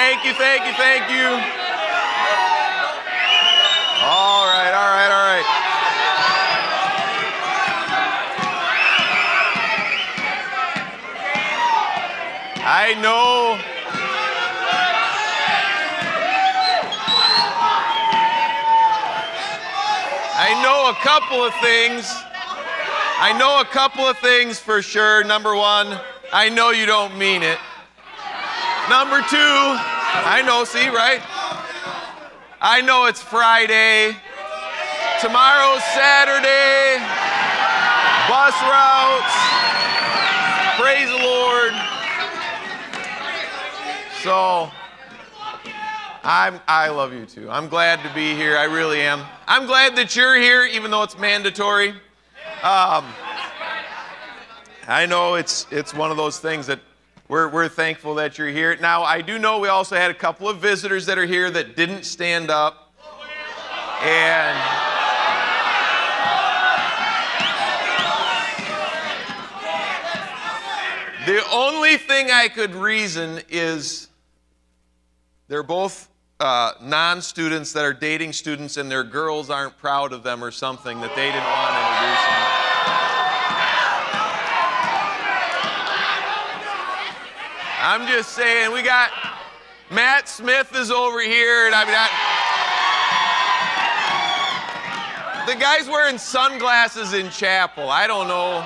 Thank you, thank you, thank you. All right, all right, all right. I know. I know a couple of things. I know a couple of things for sure. Number one, I know you don't mean it. Number two, I know, see, right? I know it's Friday. Tomorrow's Saturday. Bus routes. Praise the Lord. So, I love you too. I'm glad to be here. I really am. I'm glad that you're here, even though it's mandatory. I know it's one of those things that we're thankful that you're here. Now, I do know we also had a couple of visitors that are here that didn't stand up. And the only thing I could reason is they're both non-students that are dating students and their girls aren't proud of them or something that they didn't want to introduce them. I'm just saying, we got Matt Smith is over here, and the guy's wearing sunglasses in chapel. I don't know.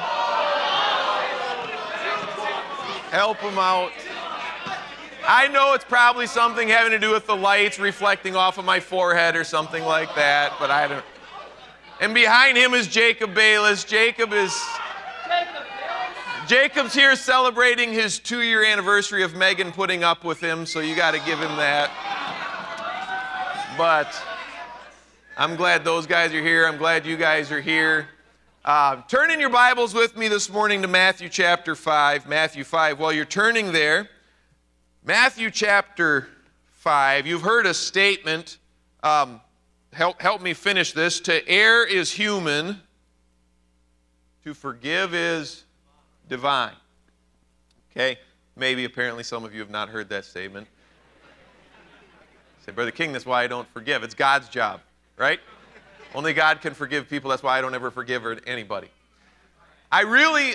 Help him out. I know it's probably something having to do with the lights reflecting off of my forehead or something like that, but I don't. And behind him is Jacob Bayless. Jacob's here celebrating his 2-year anniversary of Megan putting up with him, so you got to give him that. But I'm glad those guys are here. I'm glad you guys are here. Turn in your Bibles with me this morning to Matthew chapter 5. Matthew 5. While you're turning there, Matthew chapter 5, you've heard a statement. Help me finish this. To err is human. To forgive is divine. Okay? Maybe, apparently, some of you have not heard that statement. Say, Brother King, that's why I don't forgive. It's God's job, right? Only God can forgive people. That's why I don't ever forgive anybody. I really,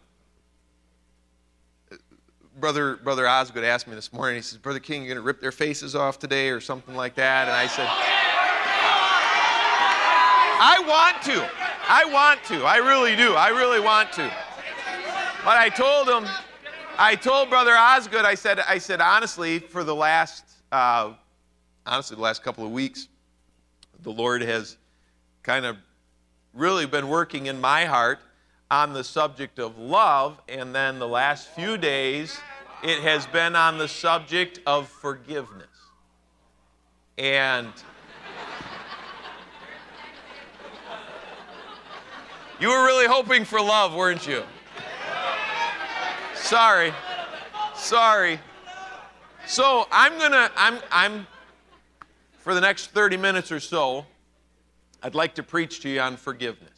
Brother Osgood asked me this morning, he says, Brother King, you're going to rip their faces off today or something like that? And I said, I want to. I really do. I really want to. But I told Brother Osgood, I said, honestly, for the last couple of weeks, the Lord has kind of really been working in my heart on the subject of love, and then the last few days, it has been on the subject of forgiveness. And you were really hoping for love, weren't you? Sorry. So I'm for the next 30 minutes or so, I'd like to preach to you on forgiveness.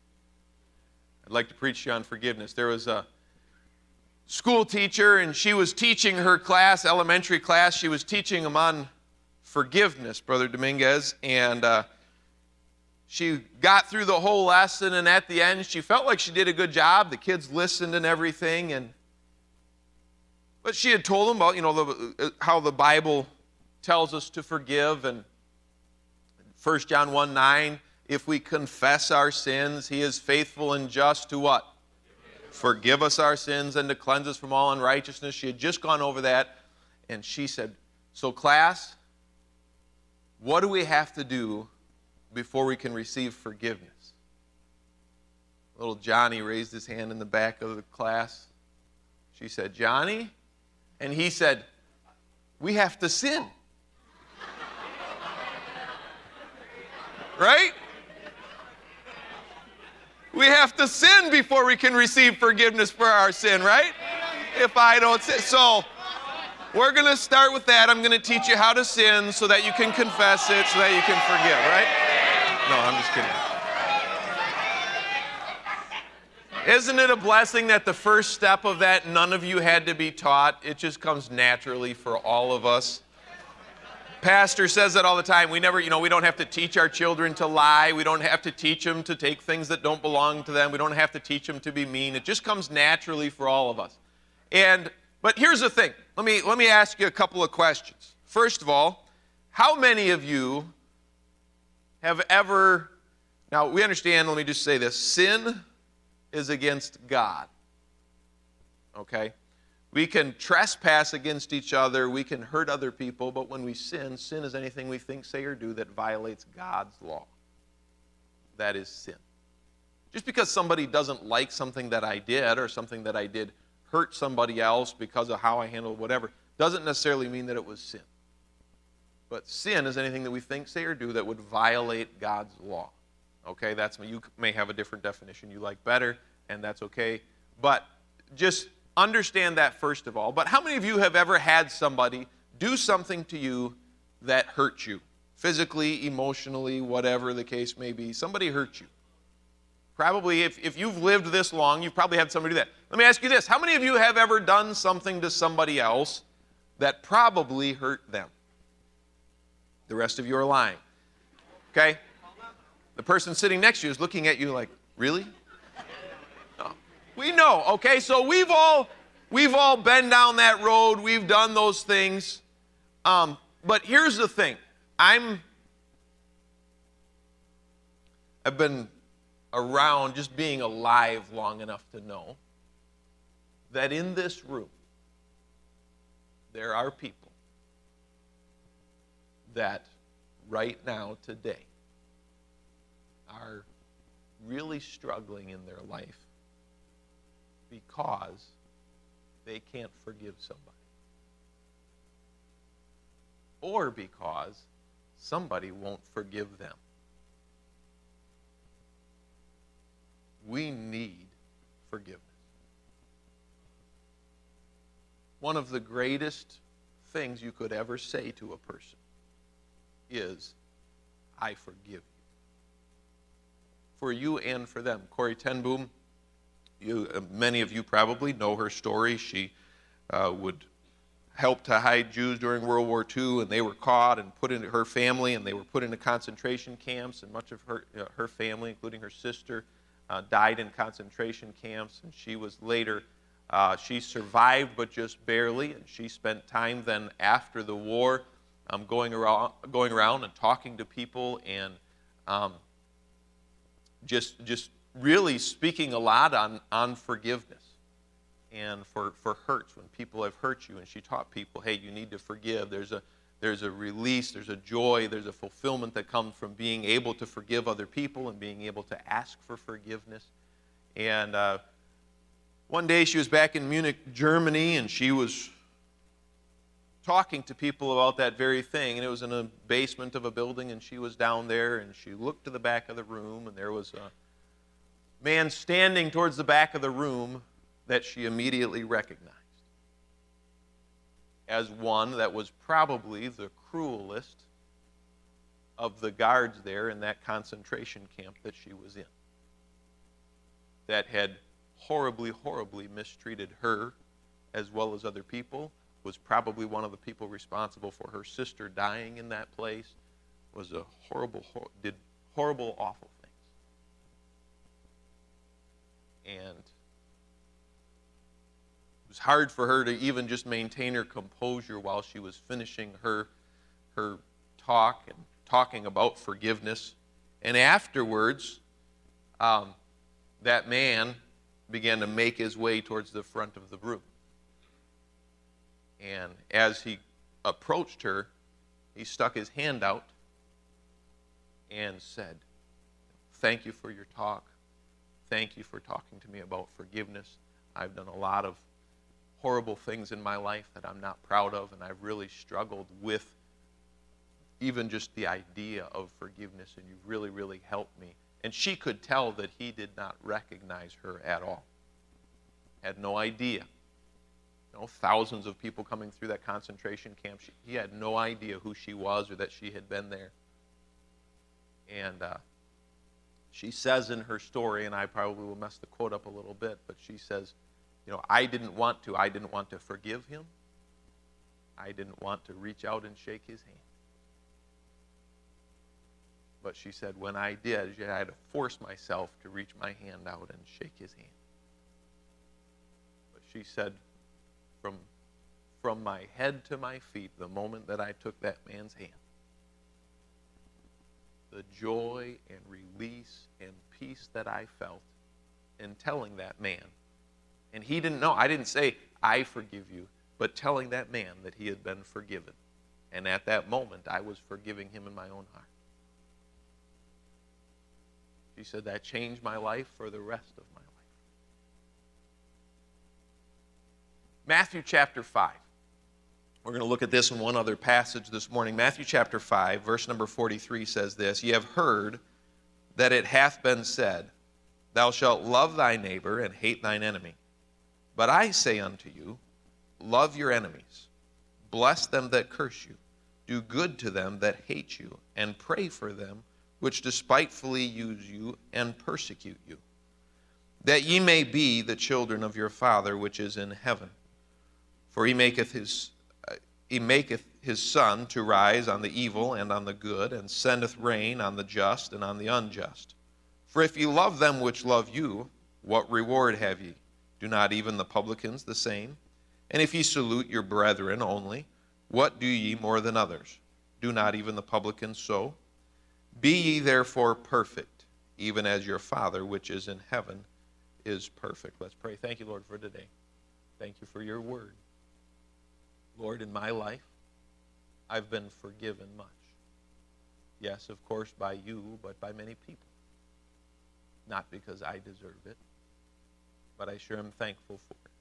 There was a school teacher, and she was teaching her class, elementary class. She was teaching them on forgiveness, Brother Dominguez, and she got through the whole lesson, and at the end, she felt like she did a good job. The kids listened and everything, but she had told them about, how the Bible tells us to forgive, and 1 John 1:9, if we confess our sins, he is faithful and just to what? Forgive us our sins and to cleanse us from all unrighteousness. She had just gone over that, and she said, so class, what do we have to do before we can receive forgiveness? Little Johnny raised his hand in the back of the class. She said, Johnny? And he said, we have to sin. Right? We have to sin before we can receive forgiveness for our sin, right? If I don't sin. So, we're going to start with that. I'm going to teach you how to sin so that you can confess it, so that you can forgive, right? No, I'm just kidding. Isn't it a blessing that the first step of that, none of you had to be taught? It just comes naturally for all of us. Pastor says that all the time. We don't have to teach our children to lie. We don't have to teach them to take things that don't belong to them. We don't have to teach them to be mean. It just comes naturally for all of us. But here's the thing. Let me ask you a couple of questions. First of all, how many of you have ever, now we understand, let me just say this, sin is against God. Okay? We can trespass against each other, we can hurt other people, but when we sin is anything we think, say, or do that violates God's law. That is sin. Just because somebody doesn't like something that I did, or something that I did hurt somebody else because of how I handled whatever, doesn't necessarily mean that it was sin. But sin is anything that we think, say, or do that would violate God's law. Okay, you may have a different definition you like better, and that's okay. But just understand that first of all. But how many of you have ever had somebody do something to you that hurt you? Physically, emotionally, whatever the case may be. Somebody hurt you. Probably, if you've lived this long, you've probably had somebody do that. Let me ask you this. How many of you have ever done something to somebody else that probably hurt them? The rest of you are lying. Okay? The person sitting next to you is looking at you like, really? No. We know, okay? So we've all been down that road. We've done those things. But here's the thing. I've been around just being alive long enough to know that in this room there are people that right now, today, are really struggling in their life because they can't forgive somebody. Or because somebody won't forgive them. We need forgiveness. One of the greatest things you could ever say to a person is, I forgive you. For you and for them. Corrie ten Boom, many of you probably know her story. She would help to hide Jews during World War II, and they were caught and put into her family, and they were put into concentration camps, and much of her family, including her sister, died in concentration camps, and she was later, she survived but just barely, and she spent time then after the war going around and talking to people and just really speaking a lot on forgiveness and for hurts when people have hurt you. And she taught people, hey, you need to forgive. There's a release, there's a joy, there's a fulfillment that comes from being able to forgive other people and being able to ask for forgiveness. And one day she was back in Munich, Germany, and she was talking to people about that very thing. And it was in a basement of a building, and she was down there, and she looked to the back of the room, and there was a man standing towards the back of the room that she immediately recognized as one that was probably the cruelest of the guards there in that concentration camp that she was in, that had horribly, horribly mistreated her as well as other people, was probably one of the people responsible for her sister dying in that place, was a did horrible, awful things. And it was hard for her to even just maintain her composure while she was finishing her talk and talking about forgiveness. And afterwards, that man began to make his way towards the front of the room. And as he approached her, he stuck his hand out and said, "Thank you for your talk. Thank you for talking to me about forgiveness. I've done a lot of horrible things in my life that I'm not proud of, and I've really struggled with even just the idea of forgiveness, and you really, really helped me." And she could tell that he did not recognize her at all. Had no idea. Thousands of people coming through that concentration camp. He had no idea who she was or that she had been there. And she says in her story, and I probably will mess the quote up a little bit, but she says, I didn't want to forgive him. I didn't want to reach out and shake his hand. But she said, when I did, I had to force myself to reach my hand out and shake his hand. But she said, from my head to my feet, the moment that I took that man's hand, the joy and release and peace that I felt in telling that man, and he didn't know, I didn't say, I forgive you, but telling that man that he had been forgiven. And at that moment, I was forgiving him in my own heart. She said that changed my life for the rest of my life. Matthew chapter 5. We're going to look at this in one other passage this morning. Matthew chapter 5, verse number 43 says this, Ye have heard that it hath been said, Thou shalt love thy neighbor and hate thine enemy. But I say unto you, love your enemies, bless them that curse you, do good to them that hate you, and pray for them which despitefully use you and persecute you, that ye may be the children of your Father which is in heaven. For he maketh his sun to rise on the evil and on the good, and sendeth rain on the just and on the unjust. For if ye love them which love you, what reward have ye? Do not even the publicans the same? And if ye salute your brethren only, what do ye more than others? Do not even the publicans so? Be ye therefore perfect, even as your Father which is in heaven is perfect. Let's pray. Thank you, Lord, for today. Thank you for your word. Lord, in my life, I've been forgiven much. Yes, of course, by you, but by many people. Not because I deserve it, but I sure am thankful for it.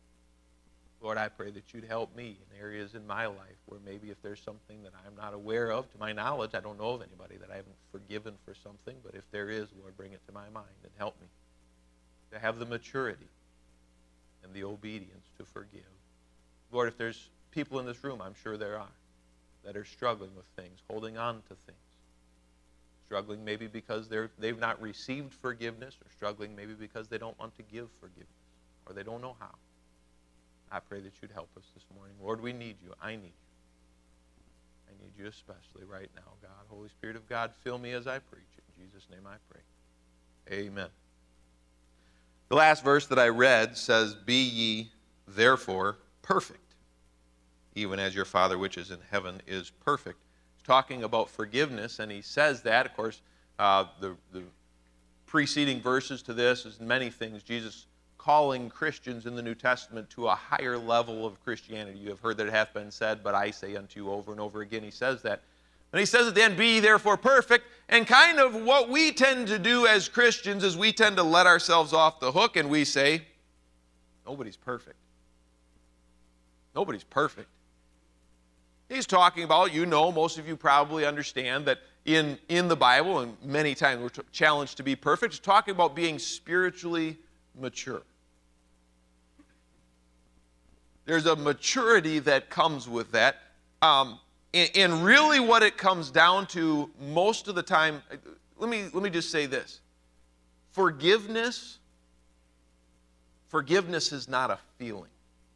Lord, I pray that you'd help me in areas in my life where maybe if there's something that I'm not aware of, to my knowledge, I don't know of anybody that I haven't forgiven for something, but if there is, Lord, bring it to my mind and help me to have the maturity and the obedience to forgive. Lord, if there's people in this room, I'm sure there are, that are struggling with things, holding on to things, struggling maybe because they've not received forgiveness, or struggling maybe because they don't want to give forgiveness, or they don't know how. I pray that you'd help us this morning. Lord, we need you. I need you. I need you especially right now, God. Holy Spirit of God, fill me as I preach. In Jesus' name I pray. Amen. The last verse that I read says, Be ye therefore perfect, even as your Father which is in heaven is perfect. He's talking about forgiveness, and he says that. Of course, the preceding verses to this is many things. Jesus calling Christians in the New Testament to a higher level of Christianity. You have heard that it hath been said, but I say unto you over and over again. He says that. And he says at the end, Be ye therefore perfect. And kind of what we tend to do as Christians is we tend to let ourselves off the hook and we say, nobody's perfect. Nobody's perfect. He's talking about, most of you probably understand that in the Bible, and many times we're challenged to be perfect, he's talking about being spiritually mature. There's a maturity that comes with that. And really what it comes down to most of the time, let me just say this. Forgiveness is not a feeling.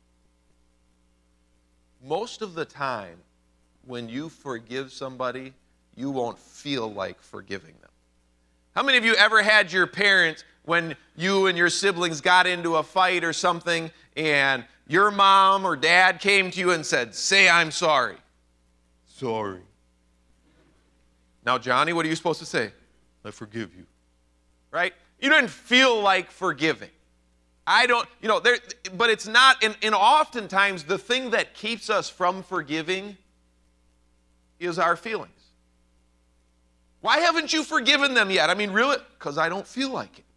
Most of the time, when you forgive somebody, you won't feel like forgiving them. How many of you ever had your parents, when you and your siblings got into a fight or something, and your mom or dad came to you and said, Say I'm sorry? Sorry. Now, Johnny, what are you supposed to say? I forgive you. Right? You didn't feel like forgiving. I don't, but it's not, and oftentimes the thing that keeps us from forgiving is our feelings. Why haven't you forgiven them yet? I mean, really? Because I don't feel like it.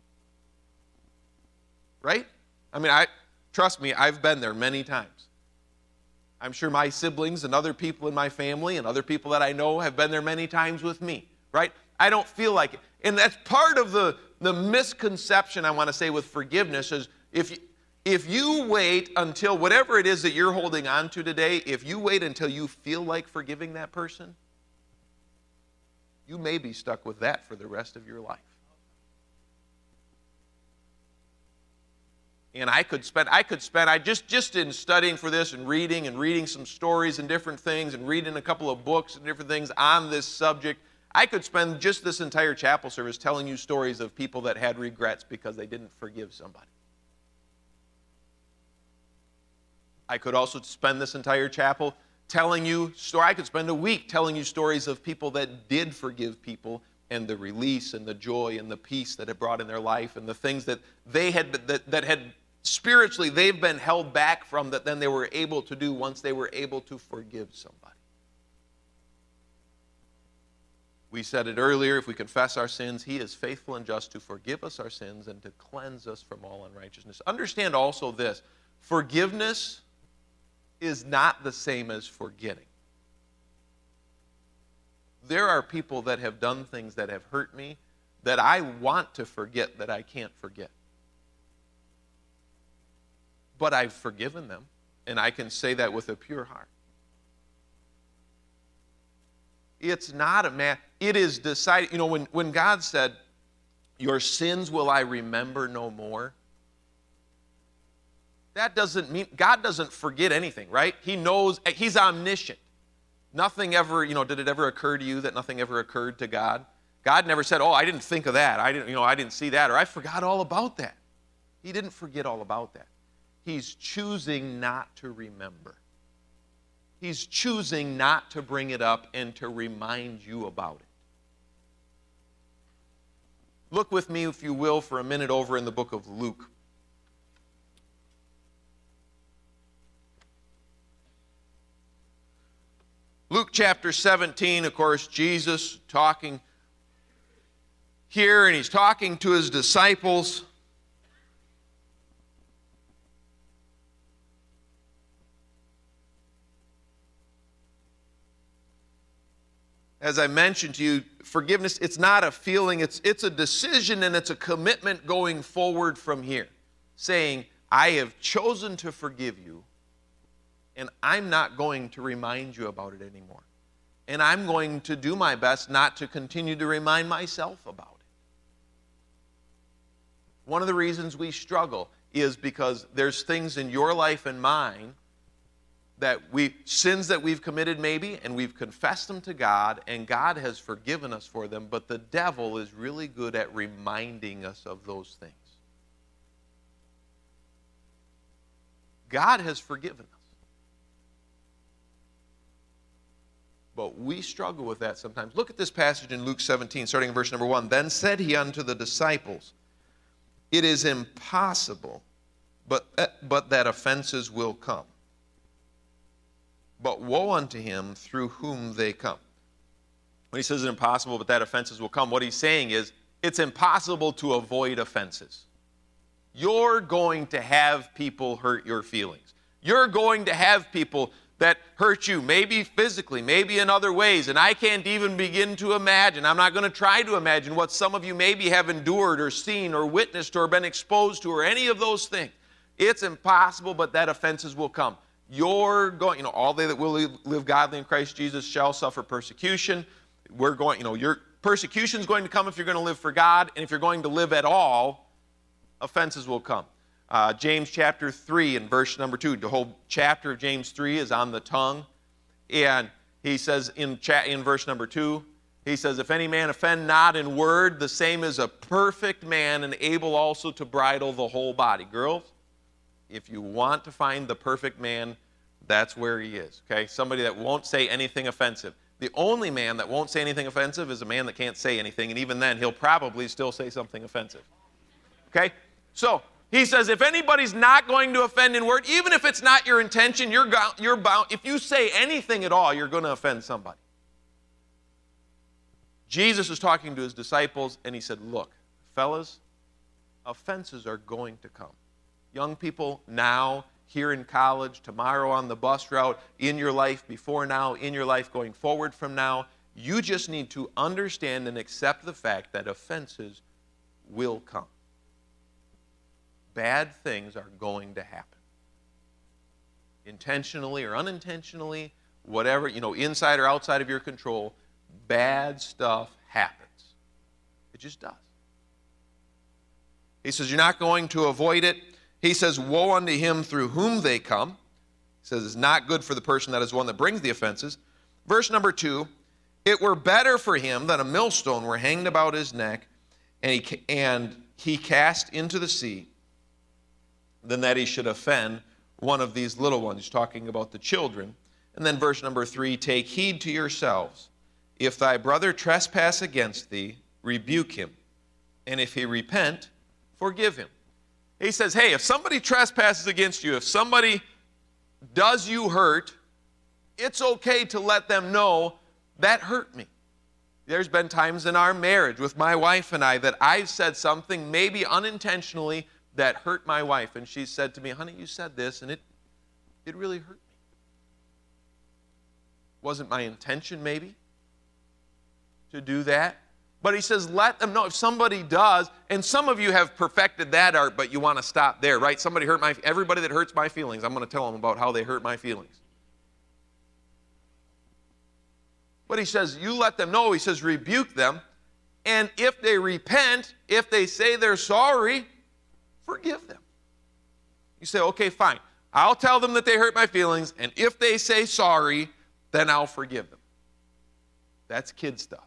Right? I mean, trust me, I've been there many times. I'm sure my siblings and other people in my family and other people that I know have been there many times with me. Right? I don't feel like it. And that's part of the misconception, I want to say, with forgiveness is if you wait until whatever it is that you're holding on to today, if you wait until you feel like forgiving that person, you may be stuck with that for the rest of your life. And I just in studying for this and reading some stories and different things and reading a couple of books and different things on this subject, I could spend just this entire chapel service telling you stories of people that had regrets because they didn't forgive somebody. I could also spend this entire chapel telling you stories. I could spend a week telling you stories of people that did forgive people and the release and the joy and the peace that it brought in their life and the things that they had that had spiritually they've been held back from that then they were able to do once they were able to forgive somebody. We said it earlier, if we confess our sins, he is faithful and just to forgive us our sins and to cleanse us from all unrighteousness. Understand also this, forgiveness is not the same as forgetting. There are people that have done things that have hurt me that I want to forget that I can't forget. But I've forgiven them, and I can say that with a pure heart. It's not a man. It is decided. You know, when God said, your sins will I remember no more, that doesn't mean, God doesn't forget anything, right? He knows, he's omniscient. Nothing ever, did it ever occur to you that nothing ever occurred to God? God never said, oh, I didn't think of that. I didn't see that, or I forgot all about that. He didn't forget all about that. He's choosing not to remember. He's choosing not to bring it up and to remind you about it. Look with me, if you will, for a minute over in the book of Luke. Luke chapter 17, of course, Jesus talking here, and he's talking to his disciples. As I mentioned to you, forgiveness, it's not a feeling, it's a decision and it's a commitment going forward from here. Saying, I have chosen to forgive you, and I'm not going to remind you about it anymore. And I'm going to do my best not to continue to remind myself about it. One of the reasons we struggle is because there's things in your life and mine sins that we've committed maybe, and we've confessed them to God, and God has forgiven us for them, but the devil is really good at reminding us of those things. God has forgiven us. But we struggle with that sometimes. Look at this passage in Luke 17, starting in verse number 1. Then said he unto the disciples, it is impossible, but that offenses will come. But woe unto him through whom they come. When he says it's impossible, but that offenses will come, what he's saying is it's impossible to avoid offenses. You're going to have people hurt your feelings. You're going to have people that hurt you, maybe physically, maybe in other ways. And I can't even begin to imagine. I'm not going to try to imagine what some of you maybe have endured or seen or witnessed or been exposed to or any of those things. It's impossible, but that offenses will come. You're going, all they that will live godly in Christ Jesus shall suffer persecution. Your persecution is going to come if you're going to live for God. And if you're going to live at all, offenses will come. James chapter 3 and verse number 2. The whole chapter of James 3 is on the tongue. And he says in verse number 2, he says, if any man offend not in word, the same is a perfect man and able also to bridle the whole body. Girls, if you want to find the perfect man, that's where he is. Okay? Somebody that won't say anything offensive. The only man that won't say anything offensive is a man that can't say anything, and even then he'll probably still say something offensive. Okay? So, he says, if anybody's not going to offend in word, even if it's not your intention, you're bound. If you say anything at all, you're going to offend somebody. Jesus is talking to his disciples, and he said, look, fellas, offenses are going to come. Young people, now, here in college, tomorrow on the bus route, in your life before now, in your life going forward from now, you just need to understand and accept the fact that offenses will come. Bad things are going to happen. Intentionally or unintentionally, whatever, inside or outside of your control, bad stuff happens. It just does. He says, you're not going to avoid it. He says, woe unto him through whom they come. He says, it's not good for the person that is one that brings the offenses. Verse number 2, It were better for him that a millstone were hanged about his neck, and he cast into the sea, than that he should offend one of these little ones. He's talking about the children. And then verse number 3, take heed to yourselves. If thy brother trespass against thee, rebuke him. And if he repent, forgive him. He says, hey, if somebody trespasses against you, if somebody does you hurt, it's okay to let them know that hurt me. There's been times in our marriage with my wife and I that I've said something, maybe unintentionally, that hurt my wife. And she said to me, honey, you said this, and it really hurt me. Wasn't my intention, maybe, to do that. But he says, let them know if somebody does, and some of you have perfected that art, but you want to stop there, right? Everybody that hurts my feelings, I'm going to tell them about how they hurt my feelings. But he says, you let them know. He says, rebuke them. And if they repent, if they say they're sorry, forgive them. You say, okay, fine. I'll tell them that they hurt my feelings, and if they say sorry, then I'll forgive them. That's kid stuff.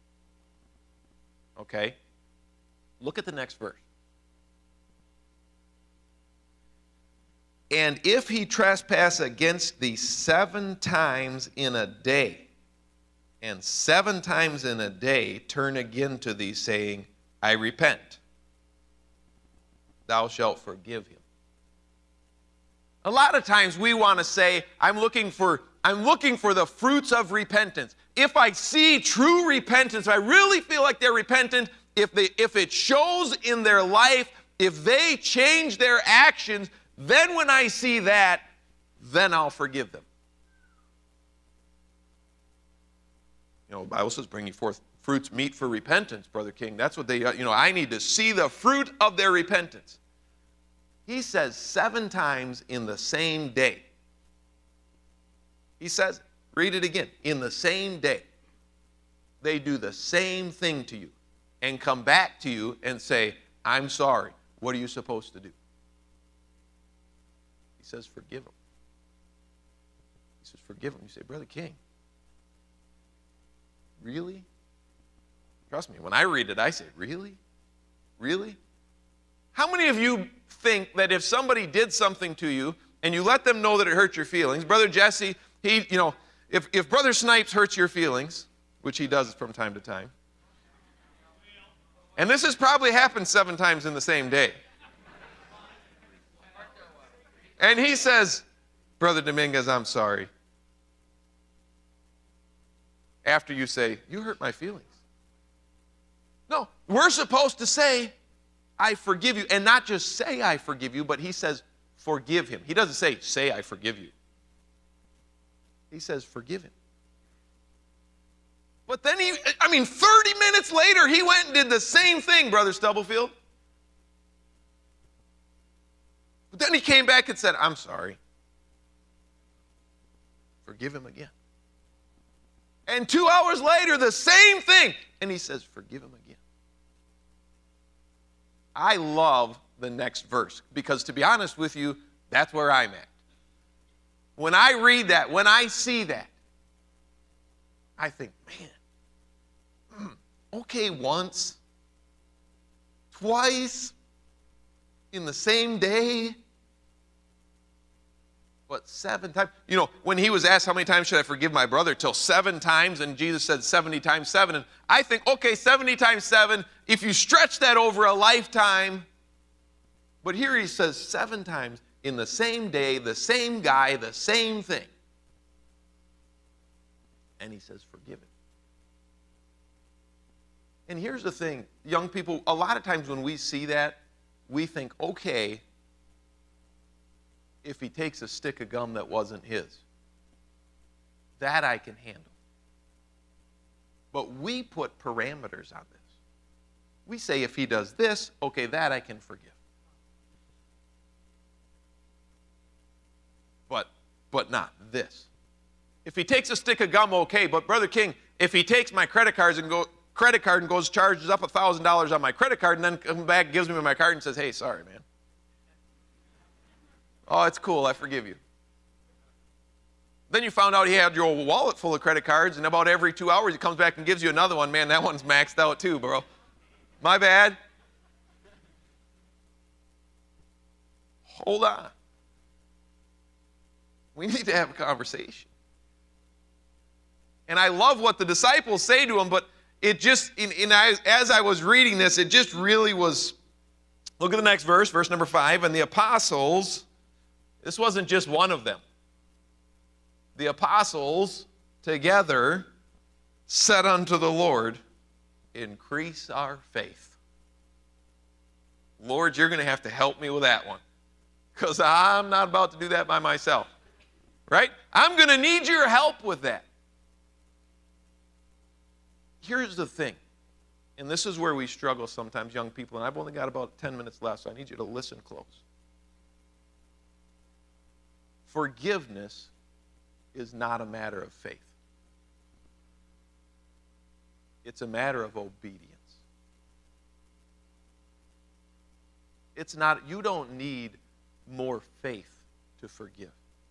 Okay? Look at the next verse. And if he trespass against thee 7 times in a day, and 7 times in a day turn again to thee, saying, I repent, thou shalt forgive him. A lot of times we want to say, I'm looking for the fruits of repentance. If I see true repentance, if I really feel like they're repentant, if it shows in their life, if they change their actions, then when I see that, then I'll forgive them. You know, the Bible says, bring you forth fruits meet for repentance, Brother King. That's what I need to see the fruit of their repentance. He says 7 times in the same day. He says, read it again, in the same day. They do the same thing to you and come back to you and say, I'm sorry. What are you supposed to do? He says, forgive them. He says, forgive them. You say, Brother King, really? Trust me, when I read it, I say, really? Really? How many of you think that if somebody did something to you and you let them know that it hurt your feelings, Brother Jesse, if Brother Snipes hurts your feelings, which he does from time to time, and this has probably happened 7 times in the same day, and he says, Brother Dominguez, I'm sorry, after you say, you hurt my feelings. No, we're supposed to say, I forgive you, and not just say I forgive you, but he says, forgive him. He doesn't say I forgive you. He says, forgive him. But then 30 minutes later, he went and did the same thing, Brother Stubblefield. But then he came back and said, I'm sorry. Forgive him again. And 2 hours later, the same thing. And he says, forgive him again. I love the next verse because, to be honest with you, that's where I'm at. When I read that, when I see that, I think, man, okay, once, twice, in the same day, but 7 times. You know, when he was asked how many times should I forgive my brother, till 7 times, and Jesus said 70 times 7. And I think, okay, 70 times 7, if you stretch that over a lifetime. But here he says 7 times in the same day, the same guy, the same thing. And he says, forgive him. And here's the thing, young people, a lot of times when we see that, we think, okay, if he takes a stick of gum that wasn't his, that I can handle. But we put parameters on this. We say if he does this, okay, that I can forgive. But not this. If he takes a stick of gum, okay, but Brother King, if he takes my credit card and goes charges up $1,000 on my credit card and then comes back, gives me my card and says, hey, sorry, man. Oh, it's cool, I forgive you. Then you found out he had your wallet full of credit cards, and about every 2 hours he comes back and gives you another one. Man, that one's maxed out too, bro. My bad. Hold on. We need to have a conversation. And I love what the disciples say to him, but it just, as I was reading this, it just really was. Look at the next verse, verse number 5. And the apostles, this wasn't just one of them. The apostles together said unto the Lord, increase our faith. Lord, you're going to have to help me with that one, because I'm not about to do that by myself. Right? I'm going to need your help with that. Here's the thing, and this is where we struggle sometimes, young people, and I've only got about 10 minutes left, so I need you to listen close. Forgiveness is not a matter of faith. It's a matter of obedience. It's not, you don't need more faith to forgive.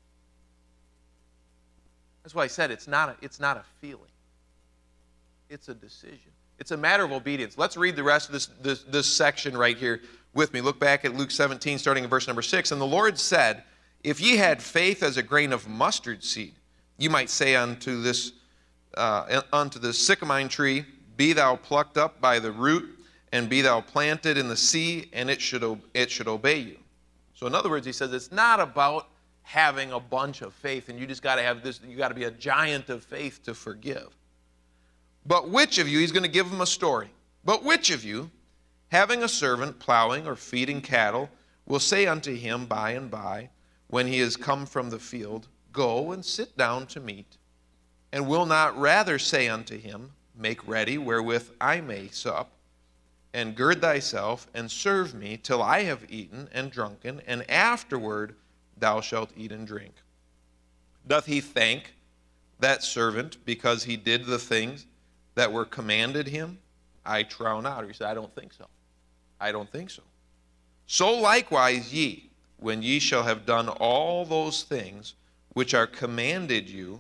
That's why I said it's not a feeling. It's a decision. It's a matter of obedience. Let's read the rest of this section right here with me. Look back at Luke 17, starting in verse number 6. And the Lord said, if ye had faith as a grain of mustard seed, you might say unto the sycamine tree, be thou plucked up by the root, and be thou planted in the sea, and it should obey you. So in other words, he says it's not about having a bunch of faith, and you just got to have this, you got to be a giant of faith to forgive. But which of you, he's going to give them a story, but which of you, having a servant plowing or feeding cattle, will say unto him by and by, when he is come from the field, go and sit down to meat, and will not rather say unto him, make ready wherewith I may sup, and gird thyself, and serve me till I have eaten and drunken, and afterward thou shalt eat and drink. Doth he thank that servant because he did the things that were commanded him? I trow not. Or he said, I don't think so. I don't think so. So likewise ye, when ye shall have done all those things which are commanded you,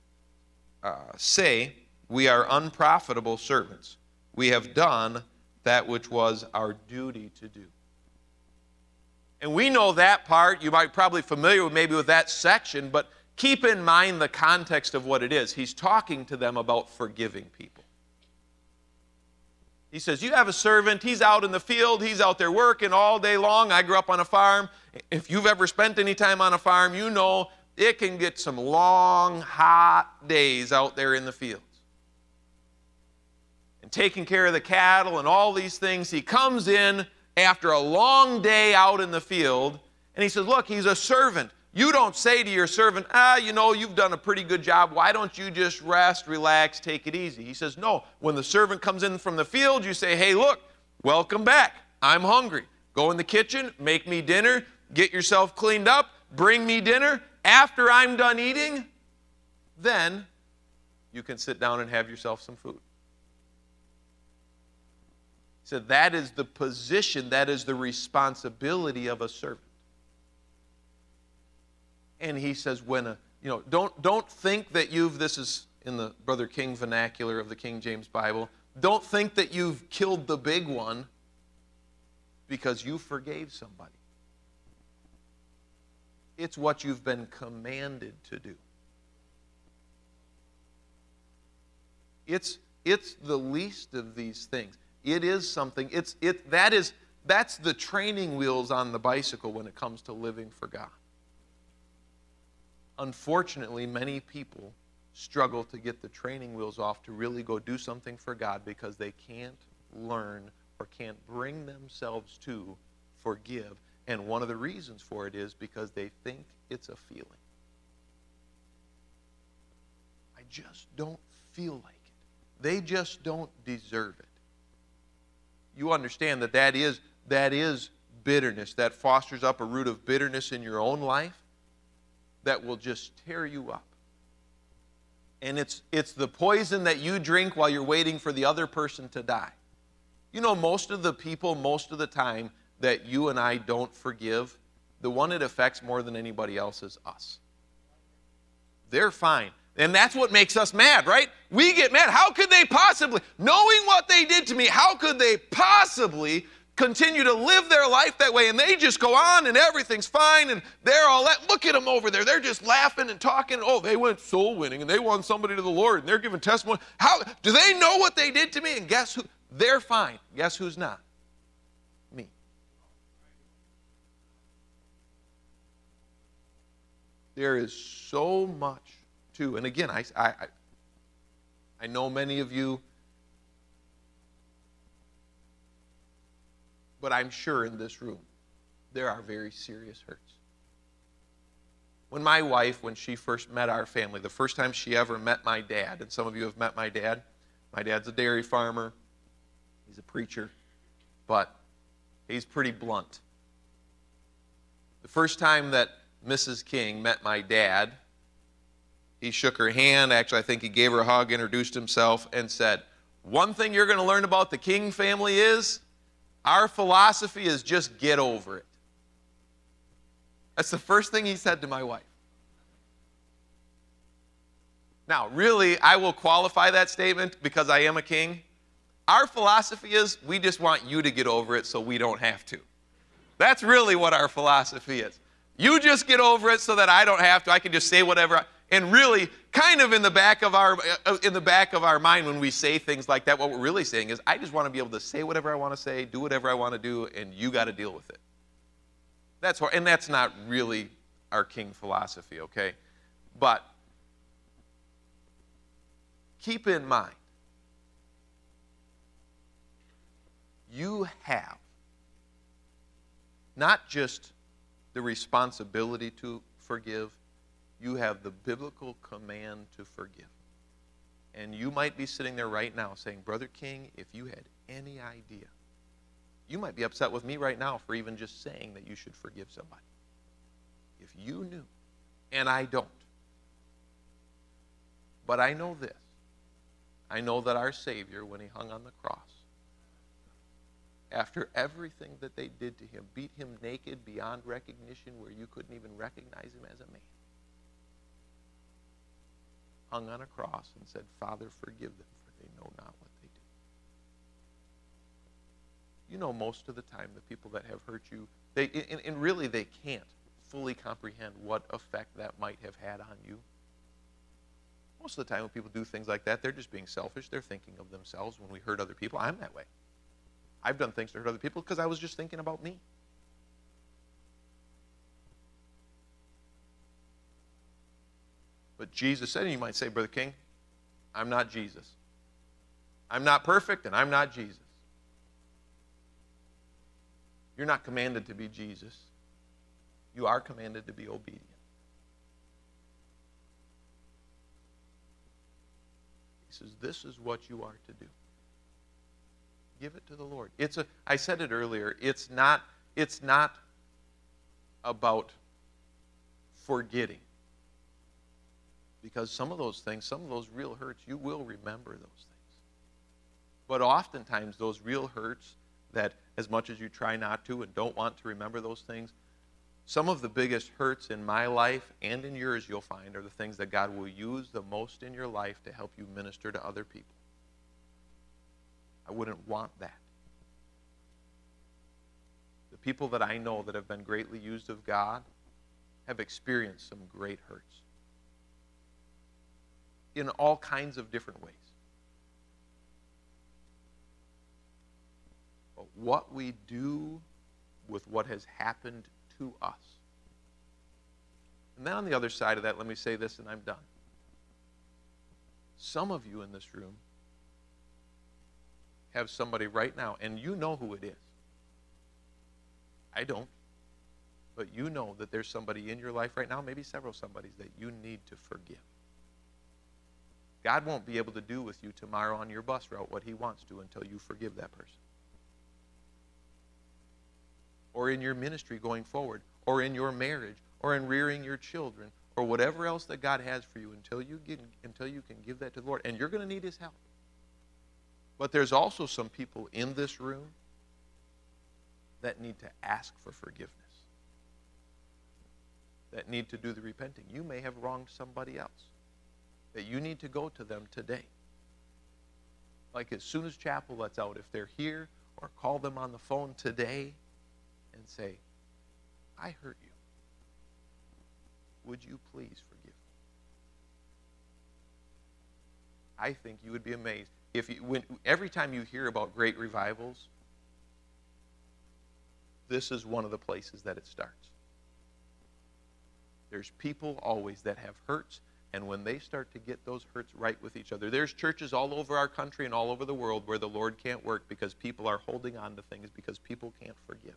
say, we are unprofitable servants. We have done that which was our duty to do. And we know that part. You might be probably familiar with that section, but keep in mind the context of what it is. He's talking to them about forgiving people. He says, you have a servant, he's out in the field, he's out there working all day long. I grew up on a farm. If you've ever spent any time on a farm, you know it can get some long, hot days out there in the fields. And taking care of the cattle and all these things, he comes in after a long day out in the field, and he says, look, he's a servant. You don't say to your servant, you've done a pretty good job. Why don't you just rest, relax, take it easy? He says, no. When the servant comes in from the field, you say, hey, look, welcome back. I'm hungry. Go in the kitchen, make me dinner, get yourself cleaned up, bring me dinner. After I'm done eating, then you can sit down and have yourself some food. He said that is the position, that is the responsibility of a servant. And he says, don't think that this is in the Brother King vernacular of the King James Bible, don't think that you've killed the big one because you forgave somebody. It's what you've been commanded to do. It's the least of these things. It is something, that's the training wheels on the bicycle when it comes to living for God. Unfortunately, many people struggle to get the training wheels off to really go do something for God because they can't learn or can't bring themselves to forgive. And one of the reasons for it is because they think it's a feeling. I just don't feel like it. They just don't deserve it. You understand that is bitterness. That fosters up a root of bitterness in your own life that will just tear you up. And it's the poison that you drink while you're waiting for the other person to die. You know, most of the people, most of the time that you and I don't forgive, the one it affects more than anybody else is us. they're fine. And that's what makes us mad, right? We get mad. How could they possibly, knowing what they did to me, how could they possibly continue to live their life that way? And they just go on and everything's fine and they're all that. Look at them over there. They're just laughing and talking. Oh, they went soul winning and they won somebody to the Lord and they're giving testimony. How do they know what they did to me? And guess who? They're fine. Guess who's not? Me. There is so much to, and again, I know many of you, but I'm sure in this room, there are very serious hurts. When my wife, when she first met our family, the first time she ever met my dad, and some of you have met my dad's a dairy farmer, he's a preacher, but he's pretty blunt. The first time that Mrs. King met my dad, he shook her hand. Actually, I think he gave her a hug, introduced himself, and said, "One thing you're going to learn about the King family is our philosophy is just get over it." That's the first thing he said to my wife. Now, really, I will qualify that statement because I am a king. Our philosophy is we just want you to get over it so we don't have to. That's really what our philosophy is. You just get over it so that I don't have to. I can just say whatever. And really, kind of in the back of our mind when we say things like that, what we're really saying is, I just want to be able to say whatever I want to say, do whatever I want to do, and you got to deal with it. And that's not really our king philosophy, okay? But keep in mind, you have not just the responsibility to forgive, you have the biblical command to forgive. And you might be sitting there right now saying, Brother King, if you had any idea, you might be upset with me right now for even just saying that you should forgive somebody. If you knew, and I don't, but I know this. I know that our Savior, when he hung on the cross, after everything that they did to him, beat him naked beyond recognition where you couldn't even recognize him as a man, hung on a cross and said, Father, forgive them, for they know not what they do. You know, most of the time, the people that have hurt you, and really they can't fully comprehend what effect that might have had on you. Most of the time when people do things like that, they're just being selfish. They're thinking of themselves. When we hurt other people, I'm that way. I've done things to hurt other people because I was just thinking about me. But Jesus said, and you might say, Brother King, I'm not Jesus. I'm not perfect, and I'm not Jesus. You're not commanded to be Jesus. You are commanded to be obedient. He says, this is what you are to do. Give it to the Lord. I said it earlier, it's not about forgetting. Because some of those things, some of those real hurts, you will remember those things. But oftentimes those real hurts that as much as you try not to and don't want to remember those things, some of the biggest hurts in my life and in yours, you'll find, are the things that God will use the most in your life to help you minister to other people. I wouldn't want that. The people that I know that have been greatly used of God have experienced some great hurts in all kinds of different ways. But what we do with what has happened to us. And then on the other side of that, let me say this and I'm done. Some of you in this room have somebody right now, and you know who it is. I don't. But you know that there's somebody in your life right now, maybe several somebodies, that you need to forgive. God won't be able to do with you tomorrow on your bus route what he wants to until you forgive that person. Or in your ministry going forward, or in your marriage, or in rearing your children, or whatever else that God has for you until you can give that to the Lord. And you're going to need his help. But there's also some people in this room that need to ask for forgiveness. that need to do the repenting. You may have wronged somebody else, that you need to go to them today. Like as soon as chapel lets out, if they're here, or call them on the phone today and say, I hurt you. Would you please forgive me? I think you would be amazed. Every time you hear about great revivals, this is one of the places that it starts. There's people always that have hurts, and when they start to get those hurts right with each other, there's churches all over our country and all over the world where the Lord can't work because people are holding on to things because people can't forgive.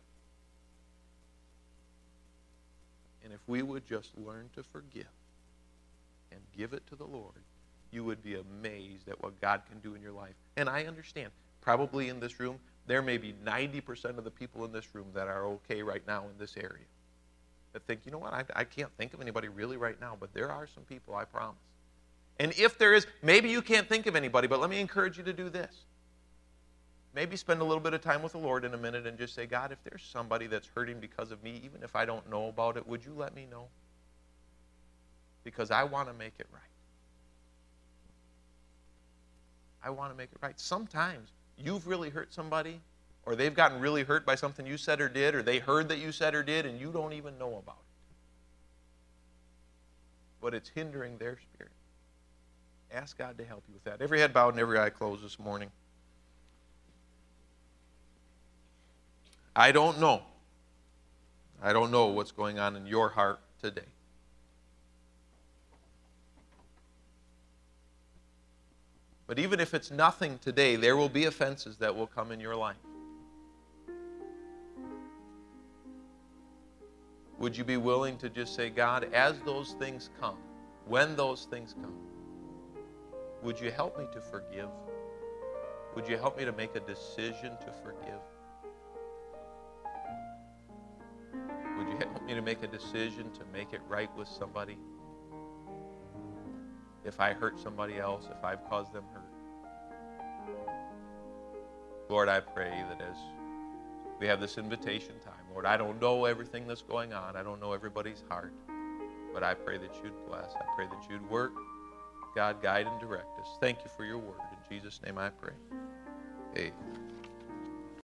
And if we would just learn to forgive and give it to the Lord, you would be amazed at what God can do in your life. And I understand, probably in this room, there may be 90% of the people in this room that are okay right now in this area. That think, you know what, I can't think of anybody really right now, but there are some people, I promise. And if there is, maybe you can't think of anybody, but let me encourage you to do this. Maybe spend a little bit of time with the Lord in a minute and just say, God, if there's somebody that's hurting because of me, even if I don't know about it, would you let me know? Because I want to make it right. I want to make it right. Sometimes you've really hurt somebody, or they've gotten really hurt by something you said or did, or they heard that you said or did, and you don't even know about it. But it's hindering their spirit. Ask God to help you with that. Every head bowed and every eye closed this morning. I don't know. I don't know what's going on in your heart today. But even if it's nothing today, there will be offenses that will come in your life. Would you be willing to just say, God, as those things come, when those things come, would you help me to forgive? Would you help me to make a decision to forgive? Would you help me to make a decision to make it right with somebody? If I hurt somebody else, if I've caused them hurt. Lord, I pray that as we have this invitation time, Lord, I don't know everything that's going on. I don't know everybody's heart. But I pray that you'd bless. I pray that you'd work. God, guide and direct us. Thank you for your word. In Jesus' name I pray. Amen.